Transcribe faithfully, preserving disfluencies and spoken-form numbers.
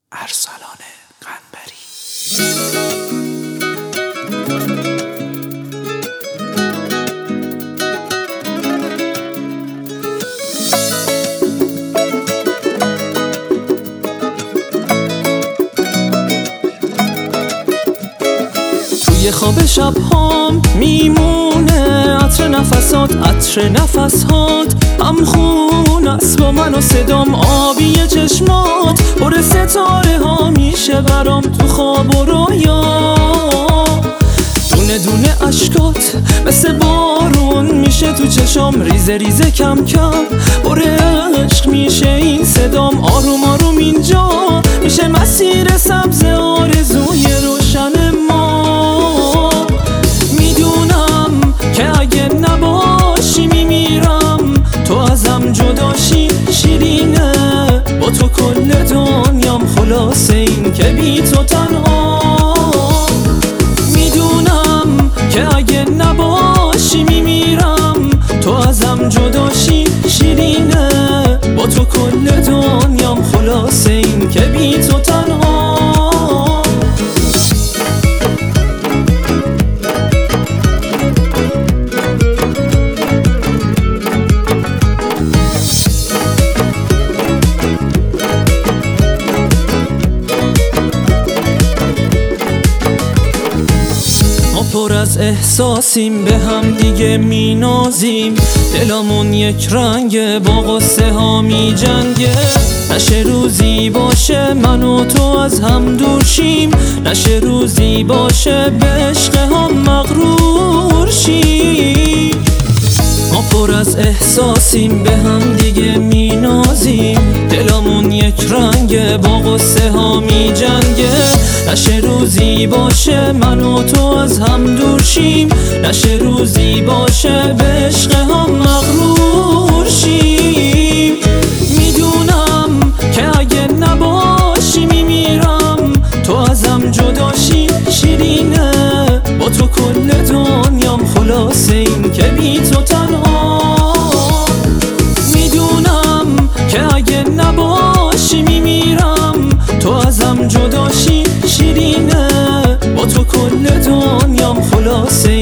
ارسلان قنبری. توی خواب شب هام میمونه عطر نفسات، عطر نفسات هم خون است با من و صدام آبی چشمات، پر ستاره ها میشه برام تو خواب و رویا. دونه دونه اشکات مثل بارون میشه تو چشام، ریزه ریزه کم کم پر عشق میشه این صدام. آروم آروم اینجا میشه مسیر سبز آرزوی روشن ما. میدونم که اگه نباشی میمیرم، تو ازم جداشی شیرینه، با تو کل دنیام خلاصه این که بی تو تنها. میدونم که اگه نباشی میمیرم، تو ازم جداشی شیرینه، با تو کل دنیام خلاصه این که بی تو تنها. پر از احساسیم، به هم دیگه مینازیم، دلمون یک رنگه، با غصه ها می جنگه. نشه روزی باشه من و تو از هم دور شیم، نشه روزی باشه به عشق هم مغرور شیم. ما پر از احساسیم، به هم دیگه مینازیم، دلمون یک رنگه، با غصه ها می جنگه. نشه روزی باشه من و تو از هم دور شیم، نشه روزی باشه به عشق هم مغرور شیم. میدونم که اگه نباشی میمیرم، تو ازم جداشی شیرینه، با تو کل دنیام خلاصه این که بی تو تنها. میدونم که اگه نباشی میمیرم، تو ازم جداشی شیرینه، با تو کل دنیام خلاصه